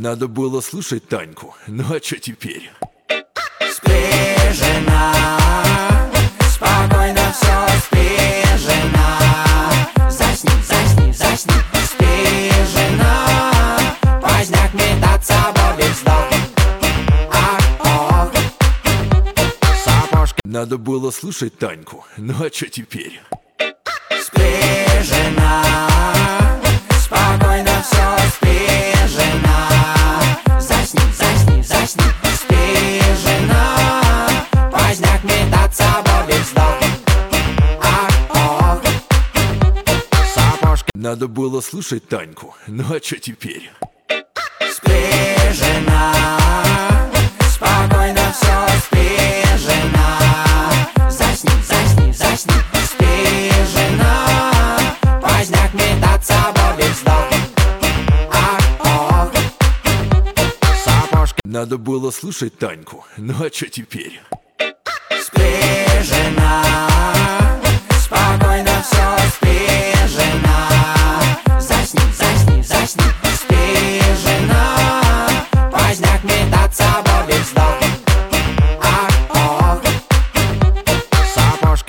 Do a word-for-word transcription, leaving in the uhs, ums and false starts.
Надо было слушать Таньку, ну а чё теперь? Спи, жена, спокойно все, спи, жена. Засни, засни, засни, спи, жена. Поздняк метаться будет вздох. Ах, ох, сапожки. Надо было слушать Таньку, ну а чё теперь? Спи, жена, спокойно все, спи, жена. Засни, засни, засни, спи, жена. Поздняк метаться будет вздох. Ах, ох, сапожки. Надо было слушать Таньку, ну а чё теперь? Спи, жена, спокойно все, спи, жена. Засни, засни, засни, спи, жена. Поздняк метаться будет вздох. Ах, ох, сапожки. Надо было слушать Таньку, ну а чё теперь?